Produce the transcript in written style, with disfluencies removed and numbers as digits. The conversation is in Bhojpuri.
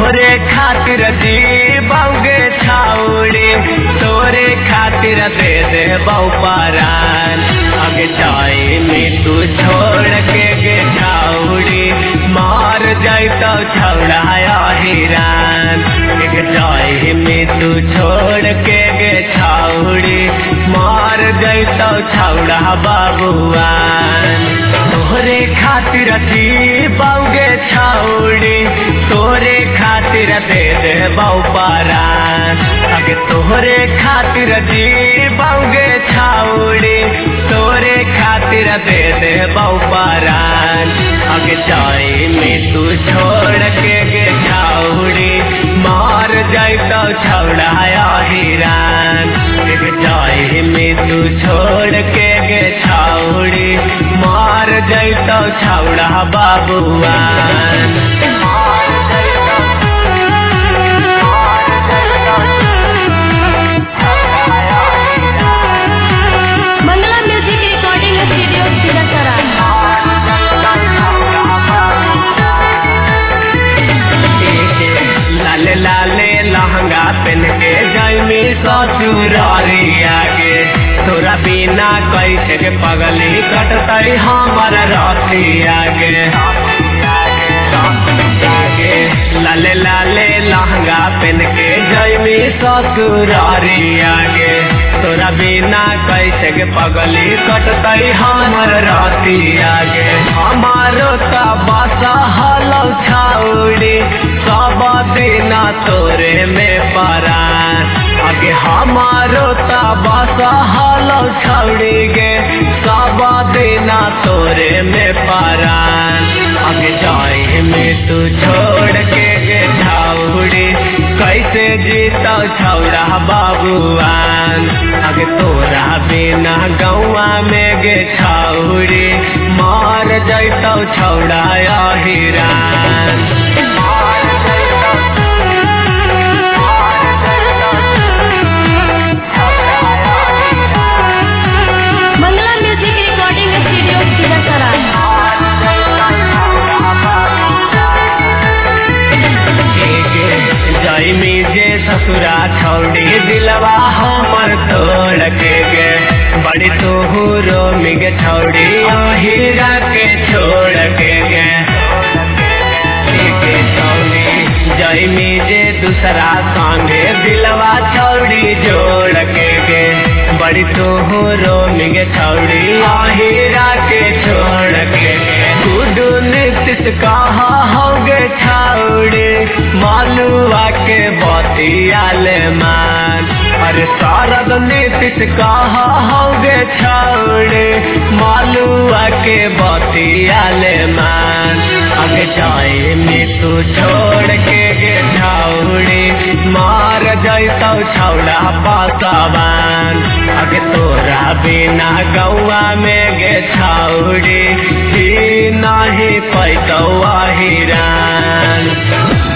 तोरे खातिर जीबौगे छौड़ी, तोरे खातिर दे दे परान। आगे जाए में तू छोड़ के गे छौड़ी, मार जाइतो छौड़ा हिरान। एक जाए में तू छोड़ के गे छौड़ी, मार जाइतो छौड़ा बाबुआन। तोरे खातिर जीबौगे छौड़ी, तोरे खातिर दे दे परान। आगे तोरे खातिर जीबौगे छौड़ी, तोरे खातिर दे दे परान। आगे जाए में तू छोड़ के गे छौड़ी, मार जाइतो छौड़ा हिरान। एक जाए में तू छोड़ के गे छौड़ी, मार जाइतो छौड़ा बाबुआन। Mangala music recording studio Silasarai. लाले लाले लहंगा पहन के जाइमी ससुरारिया के, तोरा बिना कैसे के पगली कटतई हमर रतिया गे। लाले लाले लहंगा पहन के जाइमी ससुरारिया गे, तोरा बिना कैसे के पगली कटतई हमर रतिया गे। हमारो त बसा हलौ छौड़ी, सब दिना तोरे में परान। आगे हमारो त बसा हलौ छौड़ी गे, सब दिना तोरे में परान। आगे जाए में तू छोड़ के गे छौड़ी, कैसे जीतो छौड़ा बाबुआन। आगे तोरा बिना गौआ में गे छौड़ी, मार जाइतो छौड़ा हिरान। Mangala music recording studio Silasarai. जाइमी जे ससुरा छौड़ी, दिलवा हमर तोड़ के गे। बड़ी तोहरो मिग छौड़ी, हीरा के छोड़ के गे। जाइमी जे दूसरा संगे, दिलवा छौड़ी जोड़ के गे। बड़ी तोहरो मिग छौड़ी, हीरा के छोड़ के गे। गुडू नीतीश कहा होगे छौड़ी, मालुआ के बतियाले मान। अरे शारद नीतीश कहा होगे छौड़ी, मालुआ के बतियाले मान। आगे जाए में तू छोड़ के गे छौड़ी, मार जाइतो छौड़ा पासवान। आगे तोरा बिना गौआ में गे छौड़ी, जी नाही पैतो हिरान।